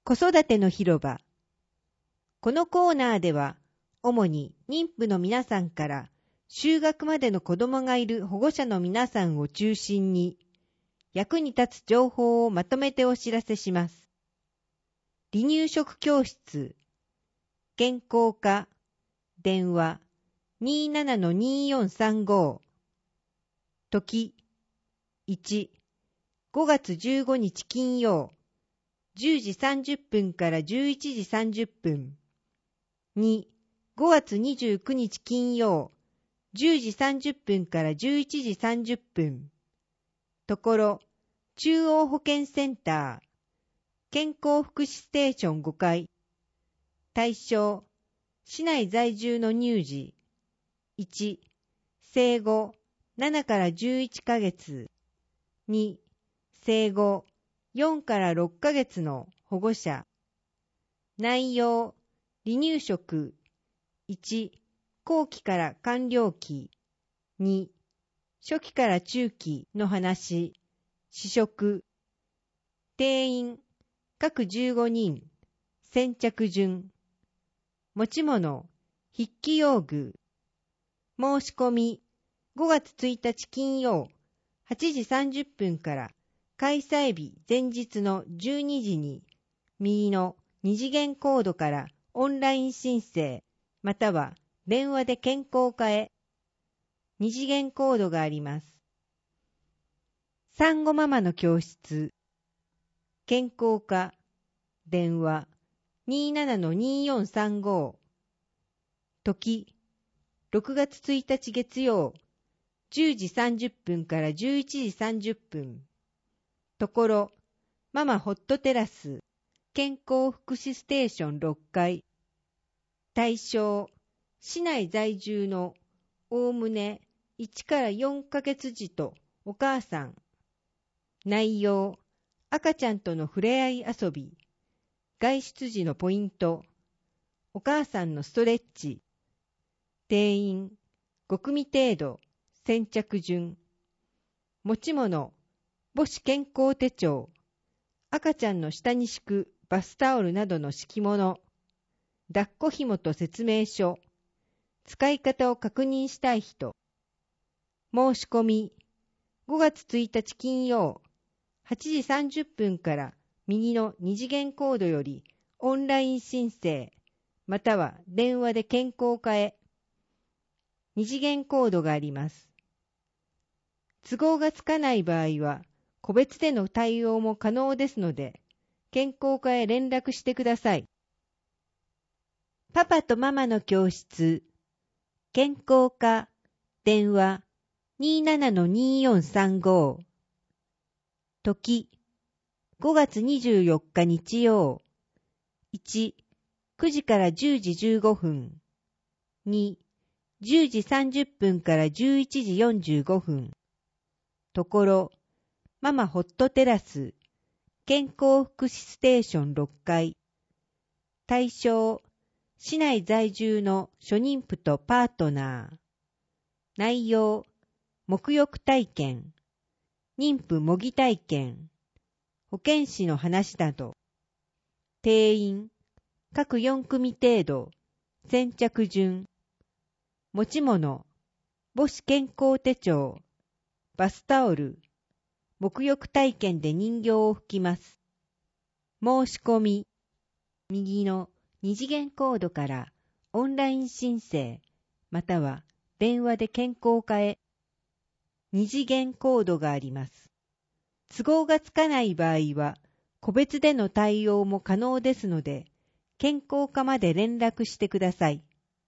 子育ての広場。このコーナーでは、主に妊婦の皆さんから就学までの子供がいる保護者の皆さんを中心に、役に立つ情報をまとめてお知らせします。離乳食教室、健康課、電話 27-2435、時、1、5月15日金曜、10時30分から11時30分。2、5月29日金曜、10時30分から11時30分。ところ、中央保健センター、健康福祉ステーション5階。対象、市内在住の乳児。1、生後7から11ヶ月。2、生後4から6ヶ月の保護者。内容、離乳食。1、後期から完了期。2、初期から中期の話。試食。定員、各15人。先着順。持ち物、筆記用具。申し込み、5月1日金曜、8時30分から開催日前日の12時に、右の二次元コードからオンライン申請、または電話で健康課へ。二次元コードがあります。産後ママの教室、健康課、電話 27-2435、時、6月1日月曜、10時30分から11時30分。ところ、ママホットテラス、健康福祉ステーション6階。対象、市内在住のおおむね1から4ヶ月児とお母さん。内容、赤ちゃんとの触れ合い遊び、外出時のポイント、お母さんのストレッチ。定員、5組程度、先着順。持ち物、母子健康手帳、赤ちゃんの下に敷くバスタオルなどの敷物、抱っこ紐と説明書、使い方を確認したい人。申し込み、5月1日金曜、8時30分から右の二次元コードよりオンライン申請、または電話で健康課へ。二次元コードがあります。都合がつかない場合は、個別での対応も可能ですので、健康課へ連絡してください。パパとママの教室、健康課、電話 27-2435。時、5月24日日曜。1、9時から10時15分。2、10時30分から11時45分。ところ、ママホットテラス、健康福祉ステーション6階。対象、市内在住の初妊婦とパートナー。内容、沐浴体験、妊婦模擬体験、保健師の話など。定員、各4組程度、先着順。持ち物、母子健康手帳、バスタオル、沐浴体験で人形を拭きます。申し込み、右の二次元コードからオンライン申請、または電話で健康課へ。二次元コードがあります。都合がつかない場合は、個別での対応も可能ですので、健康課まで連絡してください。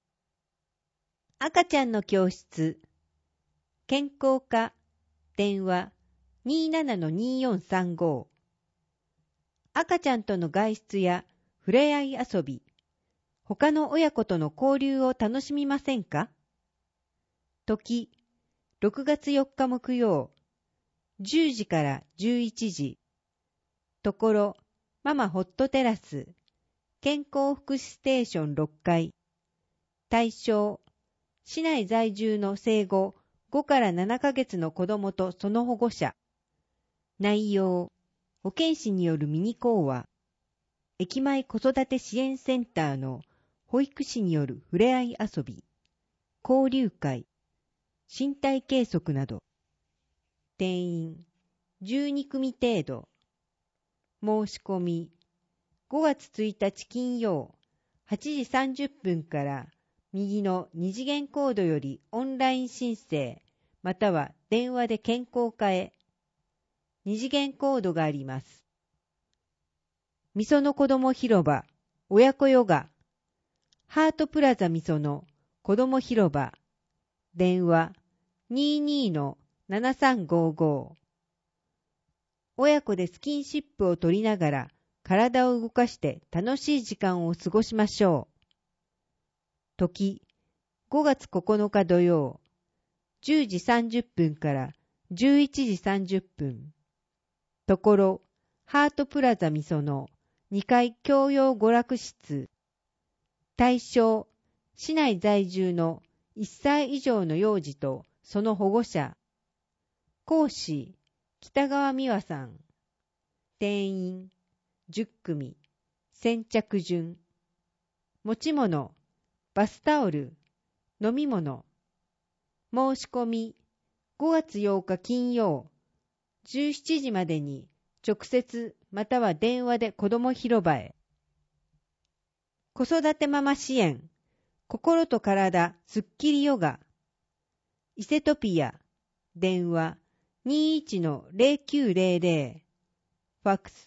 赤ちゃんの教室、健康課、電話 27-2435。赤ちゃんとの外出や触れ合い遊び、他の親子との交流を楽しみませんか？時、6月4日木曜、10時から11時。ところ、ママホットテラス、健康福祉ステーション6階。対象、市内在住の生後5から7ヶ月の子供とその保護者。内容、保健師によるミニ講話。 駅前子育て支援センターの保育士によるふれあい遊び、交流会、身体計測など。定員12組程度。申し込み5月1日金曜8時30分から右の二次元コードよりオンライン申請または電話で健康課へ。二次元コードがあります。みその子ども広場親子ヨガハートプラザみその子ども広場電話 22-7355 親子でスキンシップを取りながら体を動かして楽しい時間を過ごしましょう。時5月9日土曜10時30分から11時30分。ところハートプラザみその2階教養娯楽室。対象市内在住の1歳以上の幼児とその保護者。講師北川美和さん。定員10組。先着順。持ち物バスタオル飲み物。申し込み5月8日金曜17時までに直接または電話で子ども広場へ。子育てママ支援心と体すっきりヨガイセトピア電話 21-0900 ファックス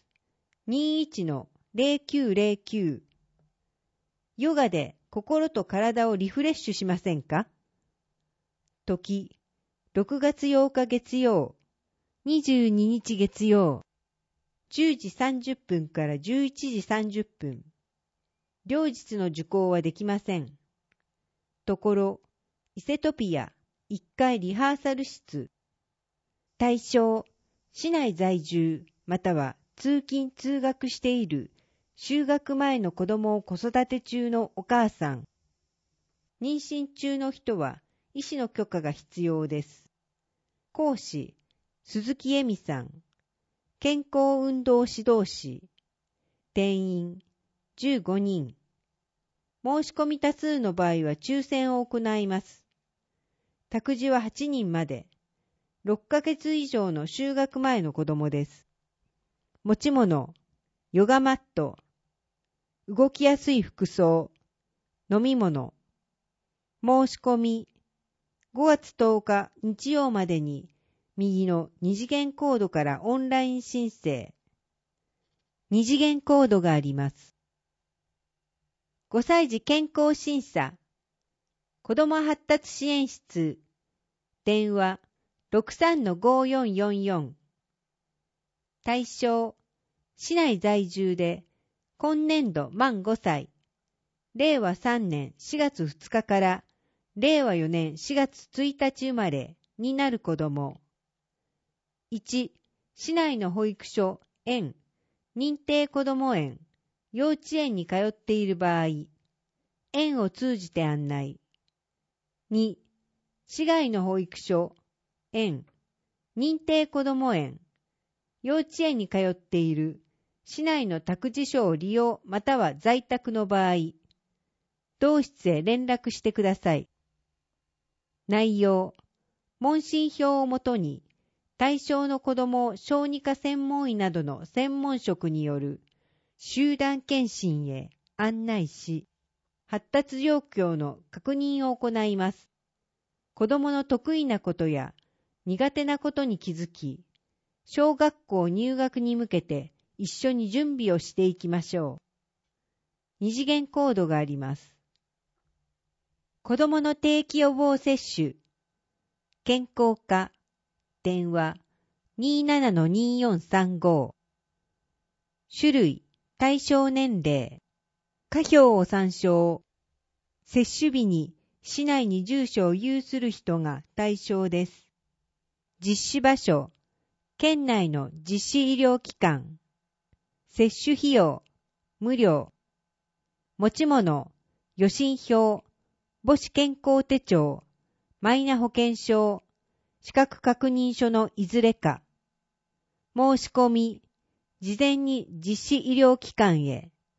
21-0909 ヨガで心と体をリフレッシュしませんか？時6月8日月曜22日月曜10時30分から11時30分。両日の受講はできません。ところイセトピア1階リハーサル室。対象市内在住または通勤通学している就学前の子供を子育て中のお母さん。妊娠中の人は医師の許可が必要です。講師鈴木恵美さん。健康運動指導士。定員15人。申し込み多数の場合は抽選を行います。託児は8人まで。6ヶ月以上の就学前の子供です。持ち物、ヨガマット、動きやすい服装、飲み物。申し込み5月10日日曜までに右の二次元コードからオンライン申請。二次元コードがあります。5歳児健康審査。子ども発達支援室。電話 63-5444。対象市内在住で今年度満5歳。令和3年4月2日から令和4年4月1日生まれになる子ども。1、市内の保育所、園、認定こども園、幼稚園に通っている場合、園を通じて案内。2、市外の保育所、園、認定こども園、幼稚園に通っている市内の託児所を利用または在宅の場合、同室へ連絡してください。内容、問診票をもとに、対象の子どもを小児科専門医などの専門職による集団検診へ案内し、発達状況の確認を行います。子どもの得意なことや苦手なことに気づき、小学校入学に向けて一緒に準備をしていきましょう。二次元コードがあります。子どもの定期予防接種、健康課、電話 27-2435。種類、対象年齢、可票を参照。接種日に市内に住所を有する人が対象です。実施場所、県内の実施医療機関。接種費用、無料。持ち物、予診票、母子健康手帳、マイナ保険証、資格確認書のいずれか。申し込み、事前に実施医療機関へ。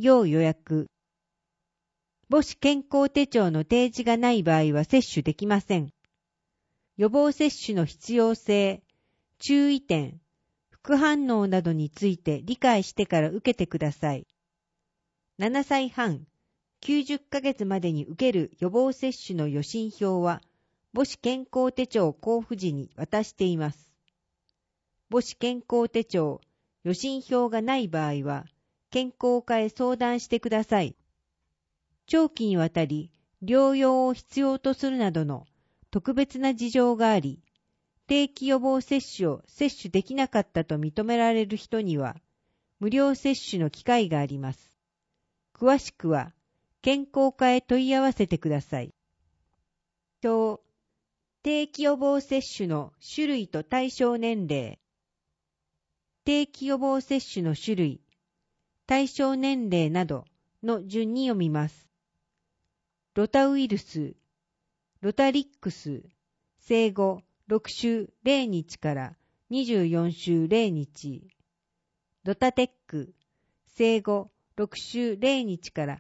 要予約。母子健康手帳の提示がない場合は接種できません。予防接種の必要性、注意点、副反応などについて理解してから受けてください。7歳半、90ヶ月までに受ける予防接種の予診票は、母子健康手帳交付時に渡しています。母子健康手帳、予診票がない場合は、健康課へ相談してください。長期にわたり療養を必要とするなどの特別な事情があり、定期予防接種を接種できなかったと認められる人には、無料接種の機会があります。詳しくは、健康課へ問い合わせてください。定期予防接種の種類と対象年齢。定期予防接種の種類、対象年齢などの順に読みます。ロタウイルス、ロタリックス、生後6週0日から24週0日。ロタテック、生後6週0日から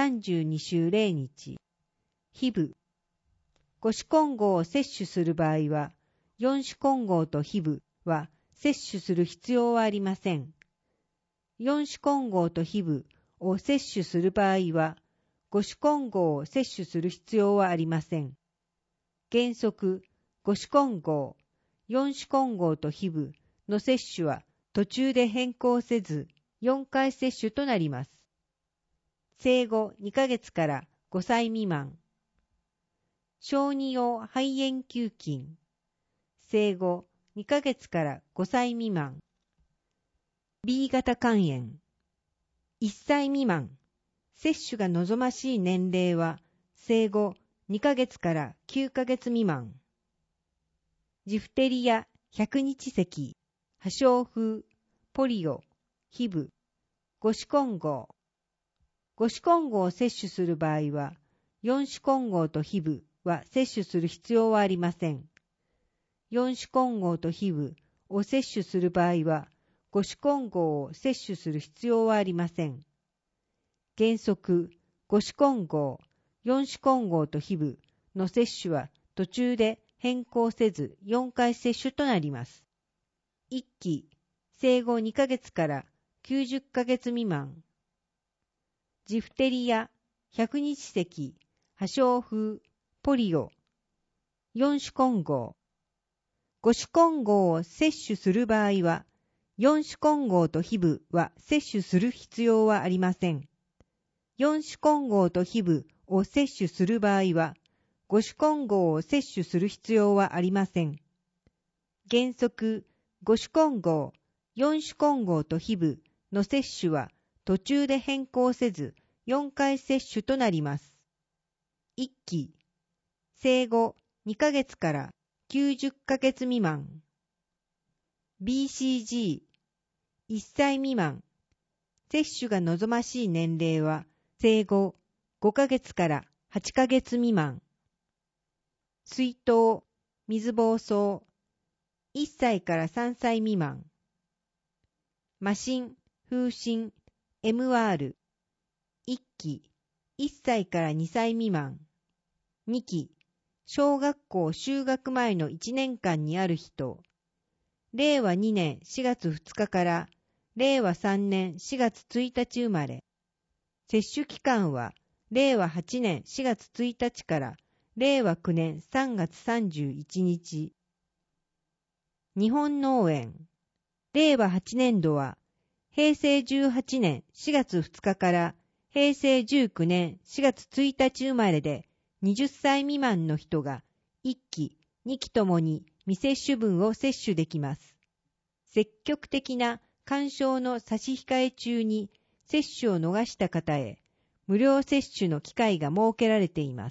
32週0日。ヒブ。5種混合を接種する場合は、4種混合とヒブは接種する必要はありません。4種混合とヒブを接種する場合は、5種混合を接種する必要はありません。原則、5種混合、4種混合とヒブの接種は途中で変更せず、4回接種となります。生後2ヶ月から5歳未満。小児用肺炎球菌。生後2ヶ月から5歳未満。B 型肝炎。1歳未満。接種が望ましい年齢は生後2ヶ月から9ヶ月未満。ジフテリア、百日咳、破傷風、ポリオ、ヒブ、5種混合。5種混合を接種する場合は、4種混合とヒブは接種する必要はありません。4種混合とヒブを接種する場合は、5種混合を接種する必要はありません。原則、5種混合、4種混合とヒブの接種は途中で変更せず4回接種となります。1期、生後2ヶ月から90ヶ月未満。ジフテリア、百日咳、破傷風、ポリオ、4種混合。5種混合を接種する場合は、4種混合とヒブは接種する必要はありません。4種混合とヒブを接種する場合は、5種混合を接種する必要はありません。原則、5種混合、4種混合とヒブの接種は途中で変更せず4回接種となります。1期、生後2ヶ月から90ヶ月未満。BCG、1歳未満。接種が望ましい年齢は生後5ヶ月から8ヶ月未満。水痘、水疱瘡、1歳から3歳未満。麻疹、風疹、MR、1期、1歳から2歳未満。2期、小学校就学前の1年間にある人。令和2年4月2日から令和3年4月1日生まれ。接種期間は令和8年4月1日から令和9年3月31日。日本農園。令和8年度は平成18年4月2日から平成19年4月1日生まれで20歳未満の人が1期、2期ともに未接種分を接種できます。積極的な勧奨の差し控え中に接種を逃した方へ無料接種の機会が設けられています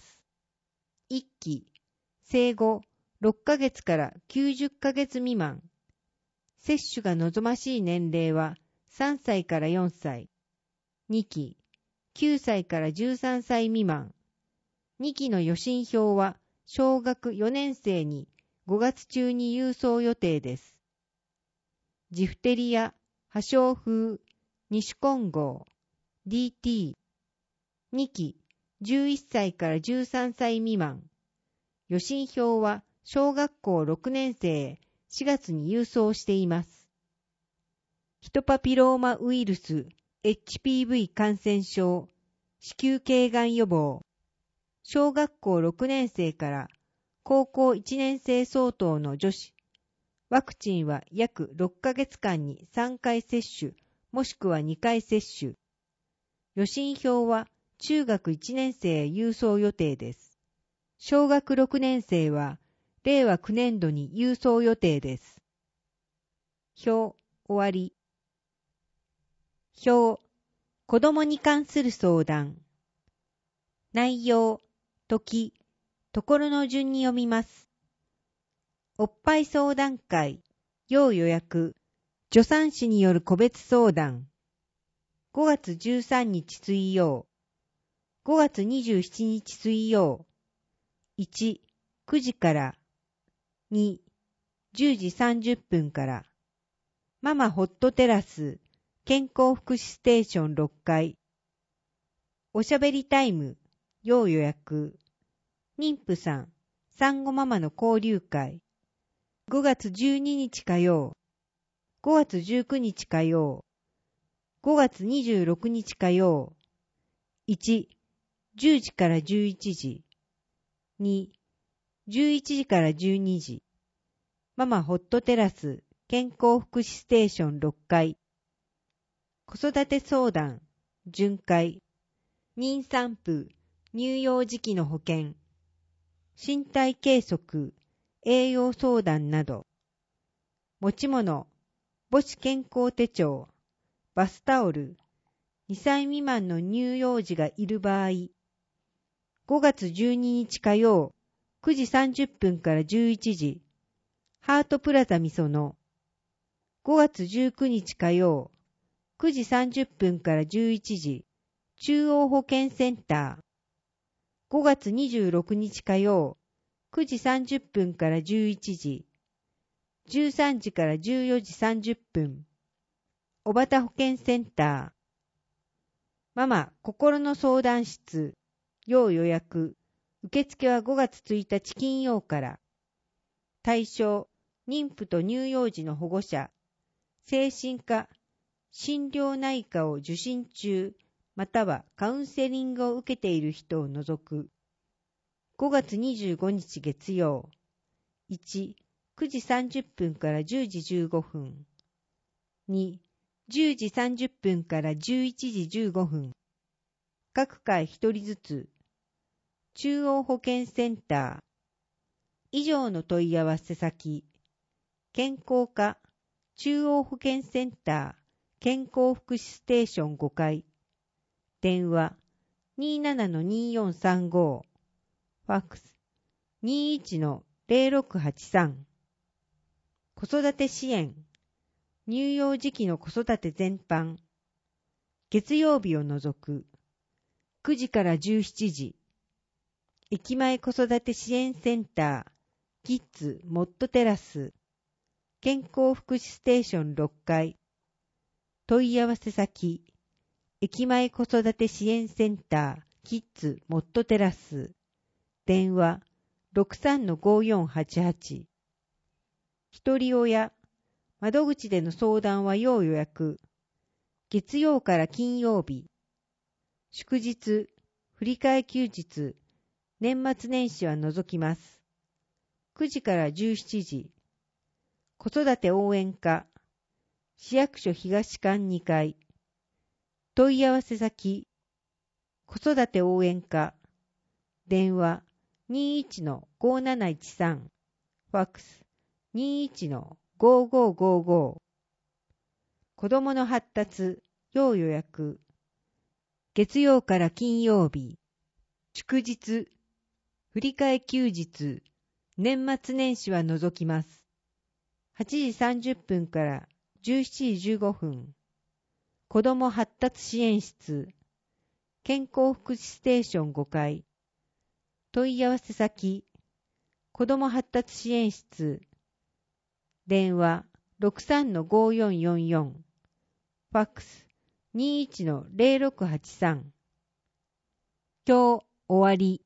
。1期、生後6ヶ月から90ヶ月未満。接種が望ましい年齢は3歳から4歳。2期、9歳から13歳未満。2期の予診票は小学4年生に5月中に郵送予定です。ジフテリア、破傷風、2種混合、 DT、2期、11歳から13歳未満。予診票は小学校6年生へ4月に郵送しています。ヒトパピローマウイルス HPV 感染症、子宮頸がん予防。小学校6年生から高校1年生相当の女子。ワクチンは約6ヶ月間に3回接種、もしくは2回接種。予診票は中学1年生へ郵送予定です。小学6年生は令和9年度に郵送予定です。表、終わり。表、子供に関する相談。内容、時、ところの順に読みます。おっぱい相談会、要予約、助産師による個別相談。5月13日水曜、5月27日水曜。1、9時から。2、10時30分から。ママホットテラス、健康福祉ステーション6階。おしゃべりタイム、要予約。妊婦さん、産後ママの交流会。5月12日火曜、5月19日火曜、5月26日火曜。1、10時から11時。2、11時から12時。ママホットテラス健康福祉ステーション6階。子育て相談、巡回。妊産婦、乳幼児期の保険。身体計測、栄養相談など。持ち物、母子健康手帳、バスタオル。2歳未満の乳幼児がいる場合。5月12日火曜、9時30分から11時。ハートプラザみその。5月19日火曜、9時30分から11時。中央保健センター。5月26日火曜、9時30分から11時。13時から14時30分。小畑保健センター。ママ心の相談室。要予約。受付は5月1日金曜から。対象、妊婦と乳幼児の保護者。精神科、心療内科を受診中、またはカウンセリングを受けている人を除く。5月25日月曜。1、9時30分から10時15分。2、10時30分から11時15分。各回1人ずつ。中央保健センター。以上の問い合わせ先。健康課、中央保健センター、健康福祉ステーション5階。電話 27-2435。ファックス 21-0683。子育て支援。乳幼児期の子育て全般。月曜日を除く。9時から17時。駅前子育て支援センター、キッズモッドテラス。健康福祉ステーション6階。問い合わせ先。駅前子育て支援センター、キッズモッドテラス。電話 63-5488。一人親。窓口での相談は要予約。月曜から金曜日。祝日、振り替え休日、年末年始は除きます。9時から17時。子育て応援課。市役所東館2階。問い合わせ先。子育て応援課。電話 21-5713。ファックス 21-5555。子どもの発達、要予約。月曜から金曜日。祝日、振り替え休日、年末年始は除きます。8時30分から17時15分。子ども発達支援室。健康福祉ステーション5階。問い合わせ先。子ども発達支援室。電話 63-5444。ファックス 21-0683。今日終わり。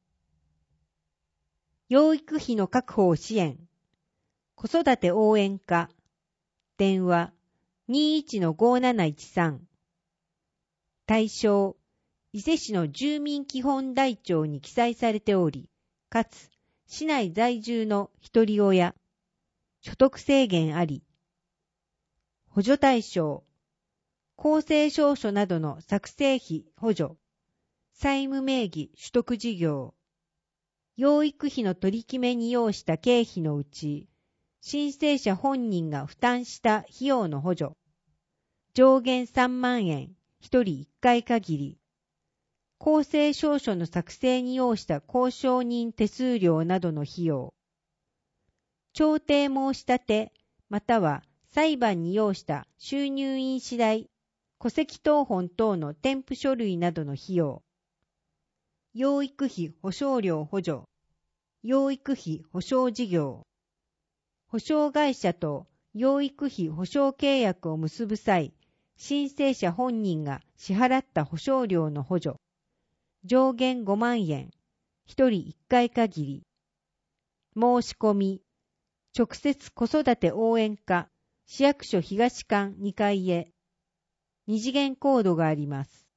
養育費の確保を支援。子育て応援課。電話 21-5713。対象、伊勢市の住民基本台帳に記載されており、かつ市内在住の一人親。所得制限あり。補助対象、公正証書などの作成費補助。債務名義取得事業。養育費の取り決めに要した経費のうち、申請者本人が負担した費用の補助。上限3万円、1人1回限り。公正証書の作成に要した交渉人手数料などの費用。調停申し立て、または裁判に要した収入印紙代、戸籍謄本等の添付書類などの費用。養育費保証料補助。養育費保証事業。保証会社と養育費保証契約を結ぶ際、申請者本人が支払った保証料の補助。上限5万円、1人1回限り。申し込み。直接子育て応援課、市役所東館2階へ。2次元コードがあります。